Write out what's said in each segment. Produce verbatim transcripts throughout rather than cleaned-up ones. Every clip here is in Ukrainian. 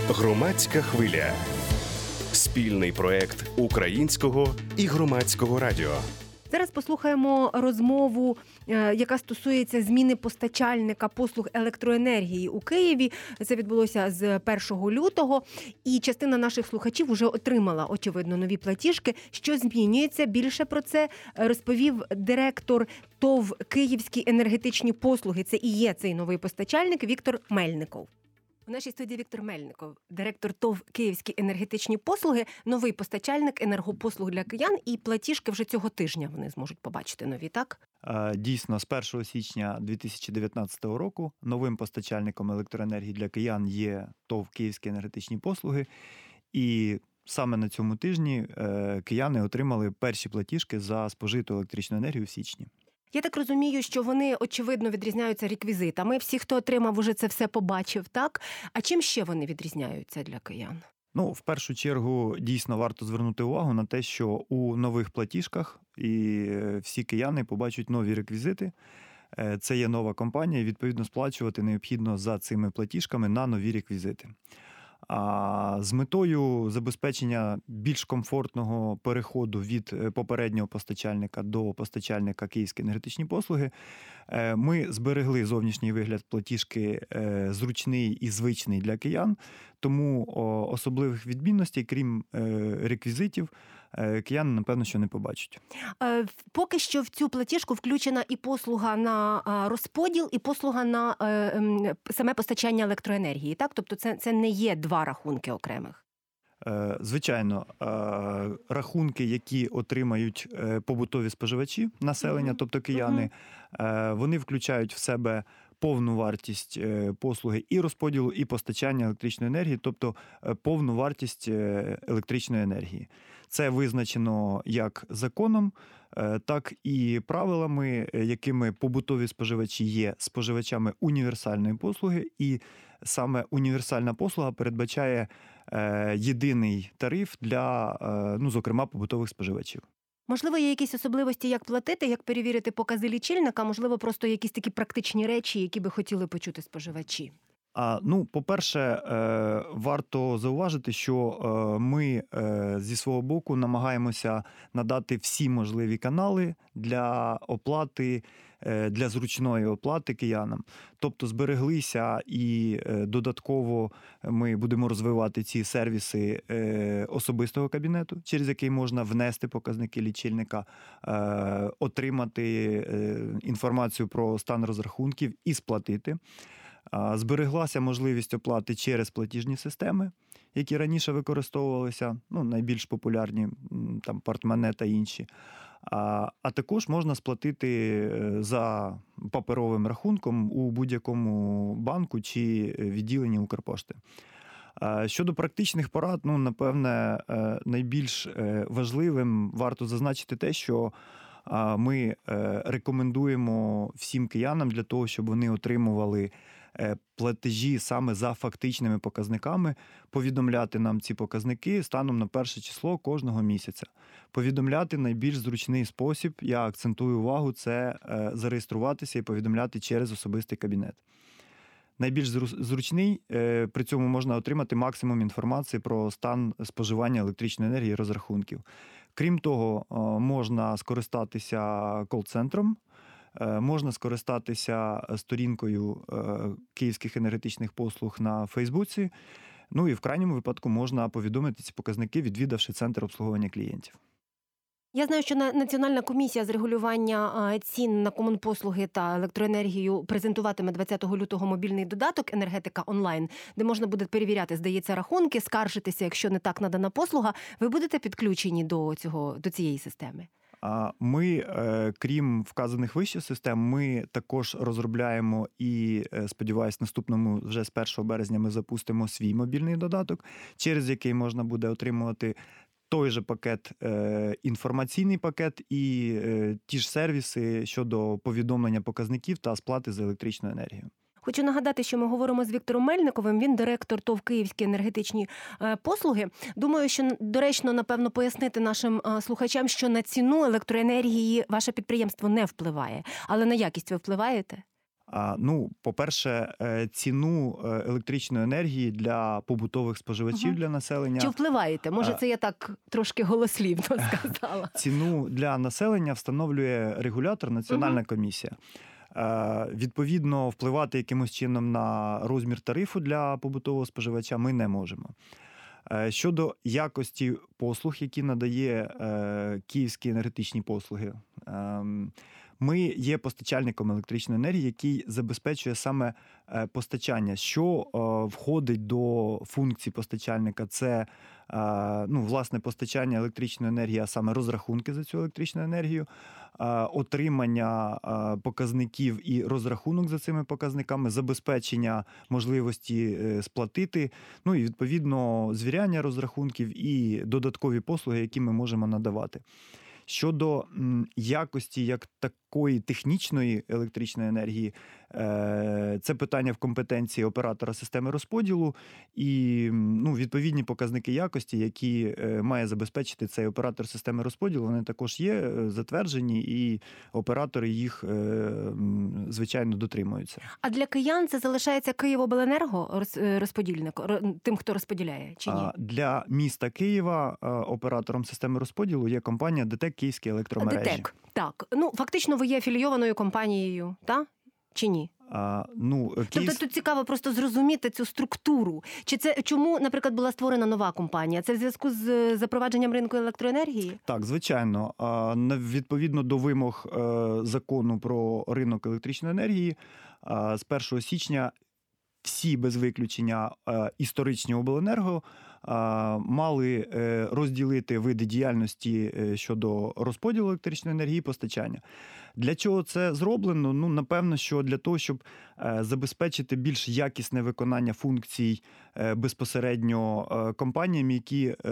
Громадська хвиля. Спільний проєкт Українського і Громадського радіо. Зараз послухаємо розмову, яка стосується зміни постачальника послуг електроенергії у Києві. Це відбулося з першого лютого, і частина наших слухачів вже отримала, очевидно, нові платіжки. Що змінюється? Більше про це розповів директор ТОВ «Київські енергетичні послуги». Це і є цей новий постачальник Віктор Мельников. У нашій студії Віктор Мельников, директор ТОВ «Київські енергетичні послуги», новий постачальник енергопослуг для киян, і платіжки вже цього тижня вони зможуть побачити нові, так? Дійсно, з першого січня дві тисячі дев'ятнадцятого року новим постачальником електроенергії для киян є ТОВ «Київські енергетичні послуги», і саме на цьому тижні кияни отримали перші платіжки за спожиту електричну енергію в січні. Я так розумію, що вони, очевидно, відрізняються реквізитами. Всі, хто отримав, уже це все побачив, так? А чим ще вони відрізняються для киян? Ну, в першу чергу, дійсно варто звернути увагу на те, що у нових платіжках і всі кияни побачать нові реквізити. Це є нова компанія, і, відповідно, сплачувати необхідно за цими платіжками на нові реквізити. А з метою забезпечення більш комфортного переходу від попереднього постачальника до постачальника «Київські енергетичні послуги» ми зберегли зовнішній вигляд платіжки зручний і звичний для киян, тому особливих відмінностей, крім реквізитів, кияни, напевно, що не побачать. Поки що в цю платіжку включена і послуга на розподіл, і послуга на саме постачання електроенергії, так? Тобто це, це не є два рахунки окремих? Звичайно, рахунки, які отримають побутові споживачі населення, mm-hmm. тобто кияни, mm-hmm. вони включають в себе повну вартість послуги і розподілу, і постачання електричної енергії, тобто повну вартість електричної енергії. Це визначено як законом, так і правилами, якими побутові споживачі є споживачами універсальної послуги, і саме універсальна послуга передбачає єдиний тариф для, ну, зокрема, побутових споживачів. Можливо, є якісь особливості, як платити, як перевірити покази лічильника, можливо, просто якісь такі практичні речі, які би хотіли почути споживачі? А, ну, по-перше, варто зауважити, що ми зі свого боку намагаємося надати всі можливі канали для оплати, для зручної оплати киянам. Тобто збереглися і додатково ми будемо розвивати ці сервіси особистого кабінету, через який можна внести показники лічильника, отримати інформацію про стан розрахунків і сплатити. Збереглася можливість оплати через платіжні системи, які раніше використовувалися, ну, найбільш популярні, там, Портмоне та інші. А, а також можна сплатити за паперовим рахунком у будь-якому банку чи відділенні Укрпошти. Щодо практичних порад, ну, напевне, найбільш важливим варто зазначити те, що ми рекомендуємо всім киянам для того, щоб вони отримували платежі саме за фактичними показниками, повідомляти нам ці показники станом на перше число кожного місяця. Повідомляти найбільш зручний спосіб, я акцентую увагу, це зареєструватися і повідомляти через особистий кабінет. Найбільш зручний, при цьому можна отримати максимум інформації про стан споживання електричної енергії і розрахунків. Крім того, можна скористатися кол-центром, можна скористатися сторінкою Київських енергетичних послуг на Фейсбуці, ну і в крайньому випадку можна повідомити ці показники, відвідавши центр обслуговування клієнтів. Я знаю, що Національна комісія з регулювання цін на комунпослуги та електроенергію презентуватиме двадцятого лютого мобільний додаток «Енергетика онлайн», де можна буде перевіряти, здається, рахунки, скаржитися, якщо не так надана послуга. Ви будете підключені до цього, до цієї системи? Ми, крім вказаних вище систем, ми також розробляємо і, сподіваюсь, наступному вже з першого березня ми запустимо свій мобільний додаток, через який можна буде отримувати той же пакет, інформаційний пакет і ті ж сервіси щодо повідомлення показників та сплати за електричну енергію. Хочу нагадати, що ми говоримо з Віктором Мельниковим, він директор ТОВ «Київські енергетичні послуги». Думаю, що доречно, напевно, пояснити нашим слухачам, що на ціну електроенергії ваше підприємство не впливає, але на якість ви впливаєте? А, ну, по-перше, е, ціну е, електричної енергії для побутових споживачів, Мгм. для населення. Чи впливаєте? Може, А. це я так трошки голослівно сказала. Ціну для населення встановлює регулятор, Національна Мгм. комісія. Е, Відповідно, впливати якимось чином на розмір тарифу для побутового споживача ми не можемо. Е, Щодо якості послуг, які надає е, Київські енергетичні послуги, ем, ми є постачальником електричної енергії, який забезпечує саме е, постачання. Що е, входить до функцій постачальника? Це е, ну, власне постачання електричної енергії, а саме розрахунки за цю електричну енергію, е, отримання е, показників і розрахунок за цими показниками, забезпечення можливості е, сплатити, ну і відповідно звіряння розрахунків і додаткові послуги, які ми можемо надавати. Щодо м, якості як такої технічної електричної енергії, е, це питання в компетенції оператора системи розподілу і м, ну, відповідні показники якості, які е, має забезпечити цей оператор системи розподілу, вони також є е, затверджені, і оператори їх, е, м, звичайно, дотримуються. А для киян це залишається Київобленерго роз- е, розподільник, ро- тим, хто розподіляє, чи ні? А для міста Києва е, оператором системи розподілу є компанія ДТЕК Київські електромережі. ДТЕК, так. Ну, фактично, ви є афілійованою компанією, так? Чи ні? А, ну, Тобто Київ... тут цікаво просто зрозуміти цю структуру. Чи це чому, наприклад, була створена нова компанія? Це в зв'язку з запровадженням ринку електроенергії? Так, звичайно. А, на- Відповідно до вимог е, закону про ринок електричної енергії, а, з першого січня всі без виключення е, історичні обленерго е, мали е, розділити види діяльності е, щодо розподілу електричної енергії і постачання. Для чого це зроблено? Ну, напевно, що для того, щоб е, забезпечити більш якісне виконання функцій е, безпосередньо е, компаніям, які е,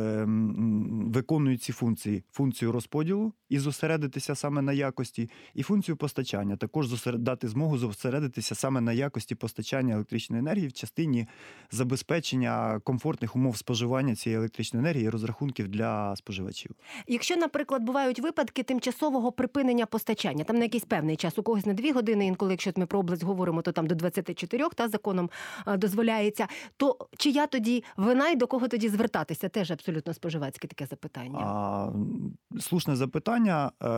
м, виконують ці функції. Функцію розподілу і зосередитися саме на якості, і функцію постачання. Також зосеред- дати змогу зосередитися саме на якості постачання електричної енергії в частині забезпечення комфортних умов споживання цієї електричної енергії і розрахунків для споживачів. Якщо, наприклад, бувають випадки тимчасового припинення постачання, там на якийсь певний час, у когось на дві години, інколи, якщо ми про область говоримо, то там до двадцяти чотирьох, та законом а, дозволяється, то чия тоді вина і до кого тоді звертатися? Теж абсолютно споживацьке таке запитання. А, слушне запитання. Е,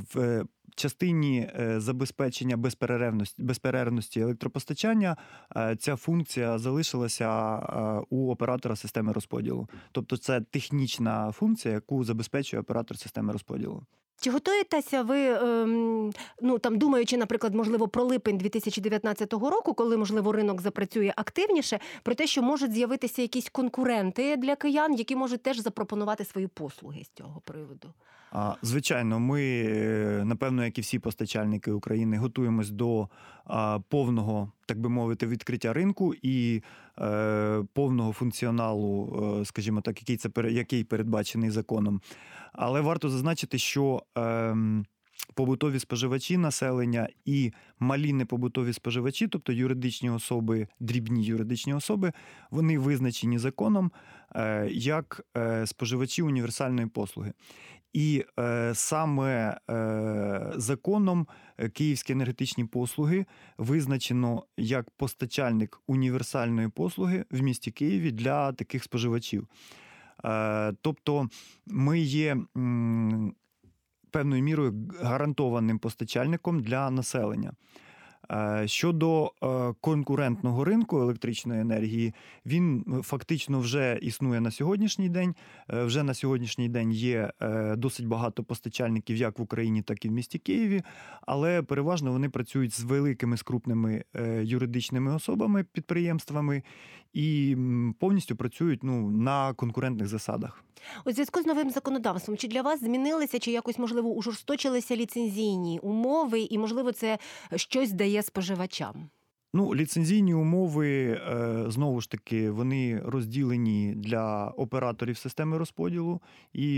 В частині е, забезпечення безперервності, безперервності електропостачання е, ця функція залишилася е, у оператора системи розподілу. Тобто це технічна функція, яку забезпечує оператор системи розподілу. Чи готуєтеся ви, ем, ну там думаючи, наприклад, можливо, про липень дві тисячі дев'ятнадцятого року, коли, можливо, ринок запрацює активніше, про те, що можуть з'явитися якісь конкуренти для киян, які можуть теж запропонувати свої послуги з цього приводу? А, Звичайно, ми, е, напевно, як і всі постачальники України, готуємось до а, повного, так би мовити, відкриття ринку і е, повного функціоналу, е, скажімо так, який це пере- який передбачений законом. Але варто зазначити, що е, побутові споживачі населення і малі непобутові споживачі, тобто юридичні особи, дрібні юридичні особи, вони визначені законом е, як е, споживачі універсальної послуги. І е, саме е, законом е, Київські енергетичні послуги визначено як постачальник універсальної послуги в місті Києві для таких споживачів. Е, тобто ми є м, певною мірою гарантованим постачальником для населення. Е, Щодо е, конкурентного ринку електричної енергії, він фактично вже існує на сьогоднішній день. Е, Вже на сьогоднішній день є е, досить багато постачальників як в Україні, так і в місті Києві, але переважно вони працюють з великими, з крупними е, юридичними особами, підприємствами і м, повністю працюють ну, на конкурентних засадах. У зв'язку з новим законодавством, чи для вас змінилися, чи якось, можливо, ужорсточилися ліцензійні умови, і, можливо, це щось дає споживачам? Ну, ліцензійні умови, е, знову ж таки, вони розділені для операторів системи розподілу, і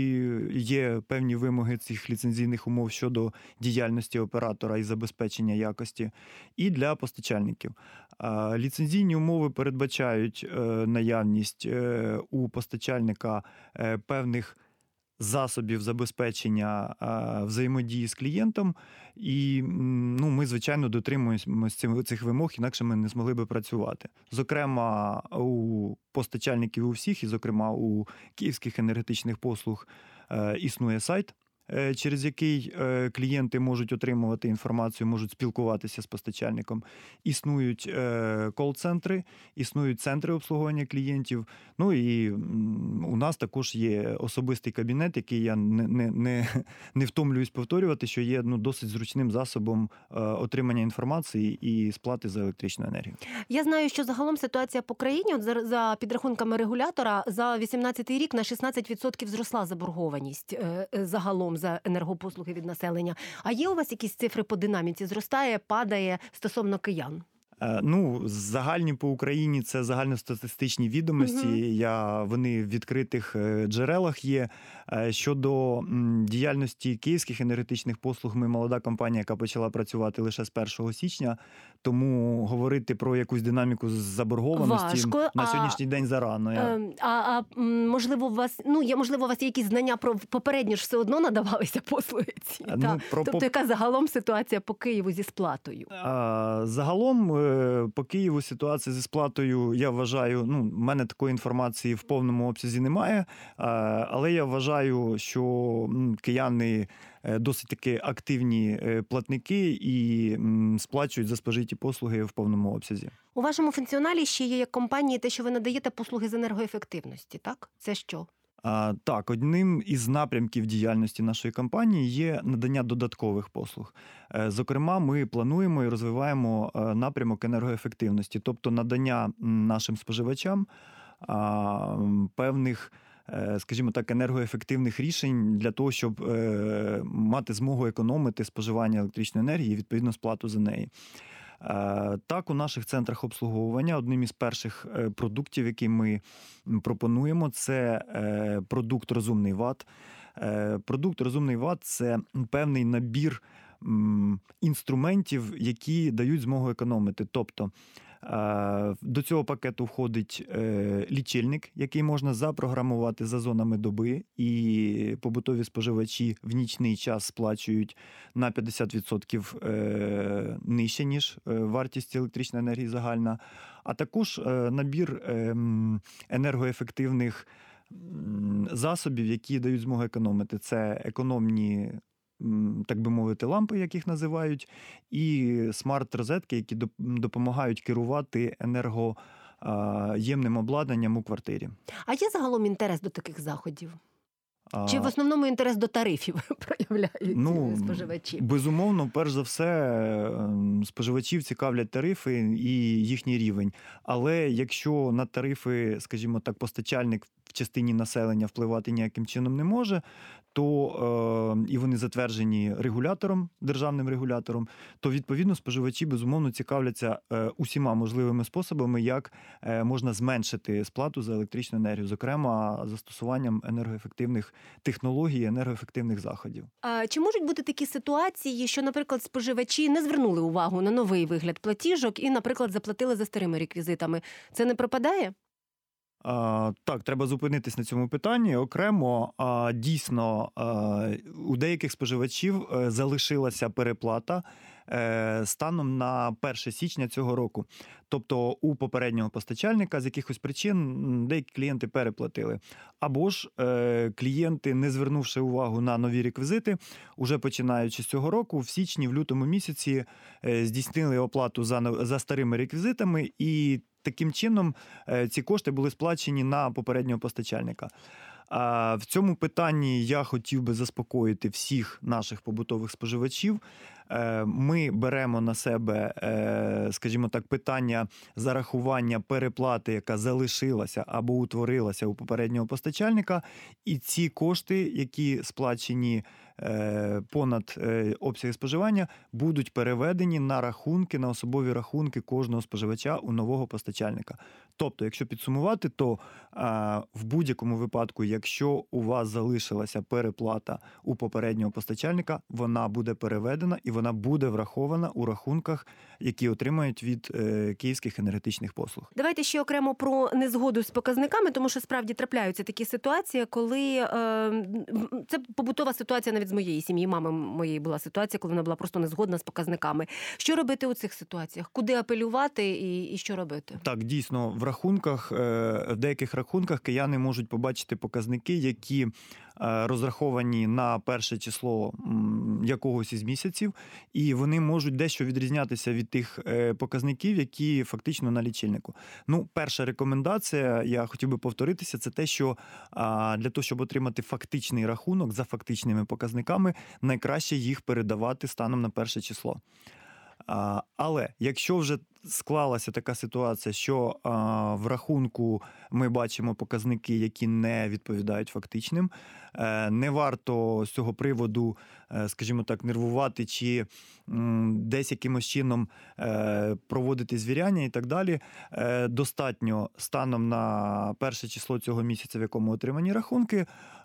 є певні вимоги цих ліцензійних умов щодо діяльності оператора і забезпечення якості, і для постачальників. Е, Ліцензійні умови передбачають е, наявність е, у постачальника е, певних засобів забезпечення взаємодії з клієнтом. І ну, ми, звичайно, дотримуємося цих вимог, інакше ми не змогли би працювати. Зокрема, у постачальників у всіх, і, зокрема, у київських енергетичних послуг існує сайт, через який клієнти можуть отримувати інформацію, можуть спілкуватися з постачальником. Існують кол-центри, існують центри обслуговування клієнтів. Ну і у нас також є особистий кабінет, який я не, не, не, не втомлююсь повторювати, що є ну, досить зручним засобом отримання інформації і сплати за електричну енергію. Я знаю, що загалом ситуація по країні, от за, за підрахунками регулятора, за вісімнадцятий рік на шістнадцять відсотків зросла заборгованість загалом за енергопослуги від населення. А є у вас якісь цифри по динаміці? Зростає, падає стосовно киян? Ну, загальні по Україні це загальностатистичні відомості. Угу. Я, вони в відкритих джерелах є. Щодо діяльності київських енергетичних послуг, ми молода компанія, яка почала працювати лише з першого січня, тому говорити про якусь динаміку заборгованості Важко. на сьогоднішній а, день зарано. Я... А, а можливо, у вас, ну, є, можливо, у вас є якісь знання про попередньо ж все одно надавалися послуги ці? Ну, та? Про, тобто, по... яка загалом ситуація по Києву зі сплатою? А, загалом по Києву ситуація зі сплатою, я вважаю, ну, в мене такої інформації в повному обсязі немає, але я вважаю, що кияни досить таки активні платники і сплачують за спожиті послуги в повному обсязі. У вашому функціоналі ще є як компанії те, що ви надаєте послуги з енергоефективності, так? Це що? А, так, одним із напрямків діяльності нашої компанії є надання додаткових послуг. Зокрема, ми плануємо і розвиваємо напрямок енергоефективності, тобто надання нашим споживачам а, певних, скажімо так, енергоефективних рішень для того, щоб е, мати змогу економити споживання електричної енергії і, відповідно, сплату за неї. Е, так, у наших центрах обслуговування одним із перших продуктів, які ми пропонуємо, це е, продукт «Розумний Ват». Е, продукт «Розумний Ват» – це певний набір м, інструментів, які дають змогу економити. Тобто, до цього пакету входить лічильник, який можна запрограмувати за зонами доби, і побутові споживачі в нічний час сплачують на п'ятдесят відсотків нижче, ніж вартість електричної енергії загальна. А також набір енергоефективних засобів, які дають змогу економити. Це економні, так би мовити, лампи, як їх називають, і смарт-розетки, які допомагають керувати енергоємним обладнанням у квартирі. А є загалом інтерес до таких заходів? Чи в основному інтерес до тарифів проявляють ну, споживачі? Безумовно, перш за все, споживачів цікавлять тарифи і їхній рівень. Але якщо на тарифи, скажімо так, постачальник в частині населення впливати ніяким чином не може, то е, і вони затверджені регулятором, державним регулятором, то, відповідно, споживачі, безумовно, цікавляться е, усіма можливими способами, як е, можна зменшити сплату за електричну енергію, зокрема, застосуванням енергоефективних технологій, енергоефективних заходів. А чи можуть бути такі ситуації, що, наприклад, споживачі не звернули увагу на новий вигляд платіжок і, наприклад, заплатили за старими реквізитами? Це не пропадає? А, так, треба зупинитись на цьому питанні. Окремо, а, дійсно, а, у деяких споживачів залишилася переплата е, станом на перше січня цього року. Тобто у попереднього постачальника з якихось причин деякі клієнти переплатили. Або ж е, клієнти, не звернувши увагу на нові реквізити, уже починаючи з цього року, в січні, в лютому місяці е, здійснили оплату за, за старими реквізитами, і таким чином ці кошти були сплачені на попереднього постачальника. В цьому питанні я хотів би заспокоїти всіх наших побутових споживачів. Ми беремо на себе, скажімо так, питання зарахування переплати, яка залишилася або утворилася у попереднього постачальника, і ці кошти, які сплачені понад обсяги споживання, будуть переведені на рахунки, на особові рахунки кожного споживача у нового постачальника. Тобто, якщо підсумувати, то в будь-якому випадку, якщо у вас залишилася переплата у попереднього постачальника, вона буде переведена і вона вона буде врахована у рахунках, які отримають від е, київських енергетичних послуг. Давайте ще окремо про незгоду з показниками, тому що справді трапляються такі ситуації, коли е, це побутова ситуація навіть з моєї сім'ї. Мами моєї була ситуація, коли вона була просто незгодна з показниками. Що робити у цих ситуаціях? Куди апелювати і, і що робити? Так, дійсно, в рахунках, в деяких рахунках кияни можуть побачити показники, які розраховані на перше число якогось із місяців, і вони можуть дещо відрізнятися від тих показників, які фактично на лічильнику. Ну, перша рекомендація, я хотів би повторитися, це те, що для того, щоб отримати фактичний рахунок за фактичними показниками, найкраще їх передавати станом на перше число. Але якщо вже склалася така ситуація, що а, в рахунку ми бачимо показники, які не відповідають фактичним, е, не варто з цього приводу, е, скажімо так, нервувати чи м, десь якимось чином е, проводити звіряння і так далі. Е, достатньо станом на перше число цього місяця, в якому отримані рахунки,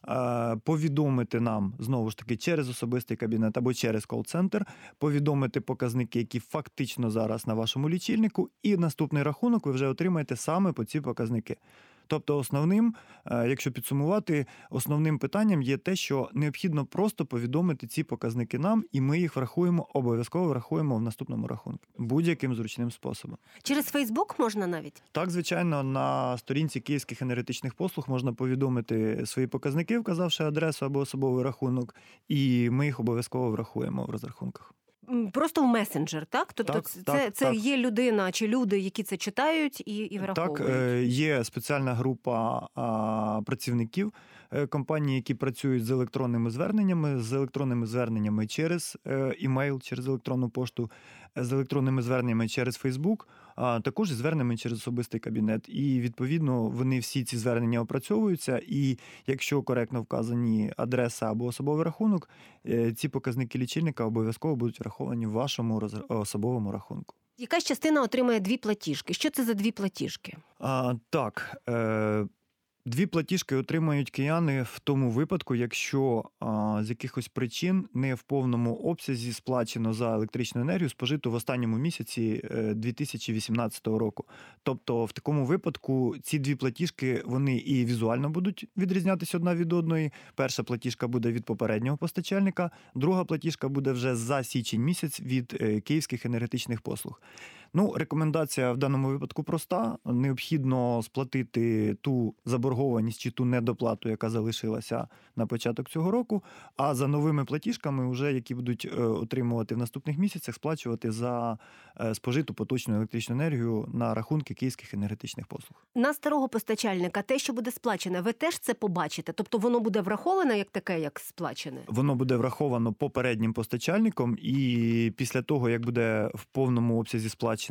е, повідомити нам, знову ж таки, через особистий кабінет або через кол-центр, повідомити показники, які фактично зараз на вашому лічильнику, і наступний рахунок ви вже отримаєте саме по ці показники. Тобто основним, якщо підсумувати, основним питанням є те, що необхідно просто повідомити ці показники нам, і ми їх врахуємо, обов'язково врахуємо в наступному рахунку. Будь-яким зручним способом. Через Фейсбук можна навіть? Так, звичайно, на сторінці Київських енергетичних послуг можна повідомити свої показники, вказавши адресу або особовий рахунок, і ми їх обов'язково врахуємо в розрахунках. Просто в месенджер, так? Тобто так, це, так, це так. є людина чи люди, які це читають і, і враховують? Так, є спеціальна група а, працівників компанії, які працюють з електронними зверненнями, з електронними зверненнями через імейл, через електронну пошту, з електронними зверненнями через Фейсбук, а також зі зверненнями через особистий кабінет. І, відповідно, вони всі ці звернення опрацьовуються, і якщо коректно вказані адреса або особовий рахунок, ці показники лічильника обов'язково будуть враховані в вашому особовому рахунку. Якась частина отримає дві платіжки. Що це за дві платіжки? А, так, е- Дві платіжки отримають кияни в тому випадку, якщо а, з якихось причин не в повному обсязі сплачено за електричну енергію, спожиту в останньому місяці дві тисячі вісімнадцятого року. Тобто в такому випадку ці дві платіжки, вони і візуально будуть відрізнятися одна від одної. Перша платіжка буде від попереднього постачальника, друга платіжка буде вже за січень місяць від е, Київських енергетичних послуг. Ну, рекомендація в даному випадку проста. Необхідно сплатити ту заборгованість чи ту недоплату, яка залишилася на початок цього року, а за новими платіжками, вже, які будуть отримувати в наступних місяцях, сплачувати за спожиту поточну електричну енергію на рахунки Київських енергетичних послуг. На старого постачальника те, що буде сплачене, ви теж це побачите? Тобто воно буде враховано як таке, як сплачене? Воно буде враховано попереднім постачальником, і після того, як буде в повному обсязі сплачена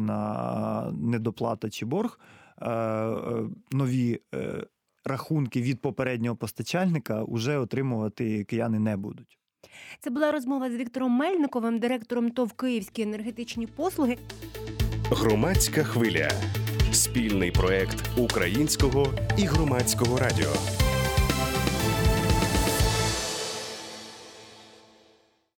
недоплата чи борг, нові рахунки від попереднього постачальника вже отримувати кияни не будуть. Це була розмова з Віктором Мельниковим, директором ТОВ «Київські енергетичні послуги». Громадська хвиля. Спільний проект Українського і Громадського радіо.